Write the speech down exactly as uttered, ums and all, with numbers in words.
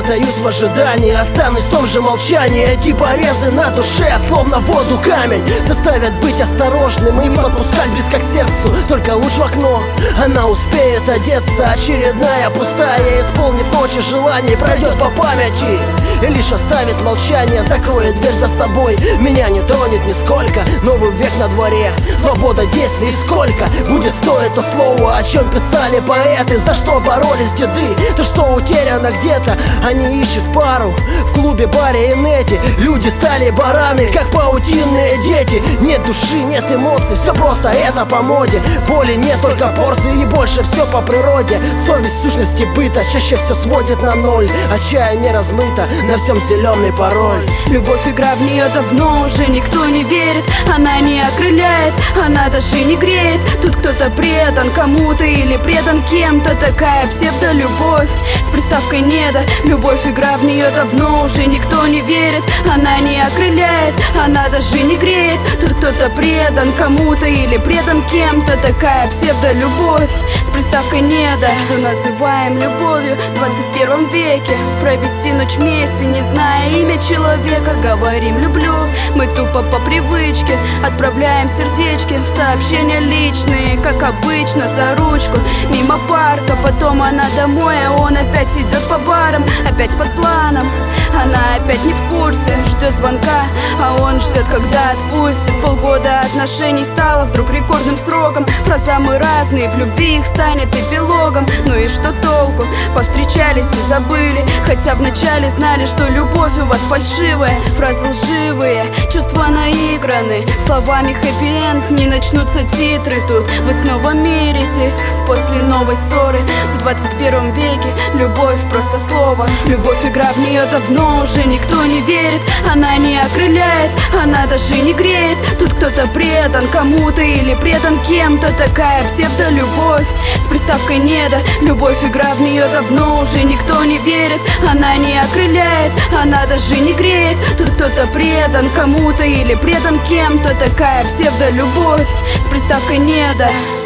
затаюсь в ожидании, останусь в том же молчании. Эти порезы на душе, словно в воду камень, заставят быть осторожным и не подпускать близко к сердцу. Только луч в окно, она успеет одеться. Очередная пустая, исполнив ночи желаний, пройдет по памяти и лишь оставит молчание, закроет дверь за собой. Меня не тронет нисколько, новый век на дворе, свобода действий. И сколько будет стоить то слово, о чем писали поэты, за что боролись деды? То, что утеряно где-то, они ищут пару в клубе, баре и нете. Люди стали бараны, как паутинные дети. Нет души, нет эмоций, все просто это по моде. Боли нет, только порции и больше все по природе. Совесть сущности быта чаще все сводит на ноль. Отчаяние размыто, на всем зеленый пароль. Любовь, игра, в нее давно уже никто не верит. Она не окрыляет, она даже не греет. Тут кто-то предан кому-то или предан кем-то. Такая псевдолюбовь с приставкой «недо». Любовь, игра, в нее давно уже никто не верит. Она не окрыляет, она даже не греет. Тут кто-то предан кому-то или предан кем-то. Такая псевдолюбовь с приставкой «недо». Что называем любовью в двадцать первом веке? Провести ночь вместе, не зная имя человека. Говорим «люблю», мы тупо по привычке отправляем сердечки в сообщения личные, как обычно, за ручку мимо парка. Потом она домой, а он опять идет по барам, опять под планом. Она опять не в курсе, ждет звонка, а он ждет, когда отпустит. Полгода отношений стало вдруг рекордным сроком. Фраза «мы разные», в любви их станет эпилогом. Ну и что толку? Повстречались и забыли, хотя вначале знали, что любовь у вас фальшивая. Фразы лживые, чувства наиграны, словами хэппи-энд. Не начнутся титры тут, вы снова миритесь после новой ссоры. В двадцать первом веке любовь просто слово. Любовь, игра, в нее давно уже никто не верит. Она не окрыляет, она даже не греет. Тут кто-то предан кому-то или предан кем-то. Такая псевдолюбовь с приставкой «недо». Любовь, игра, в нее давно уже никто не верит. Она не окрыляет, она даже не греет. Тут кто-то предан кому-то или предан кем-то. Такая псевдолюбовь с приставкой «недо».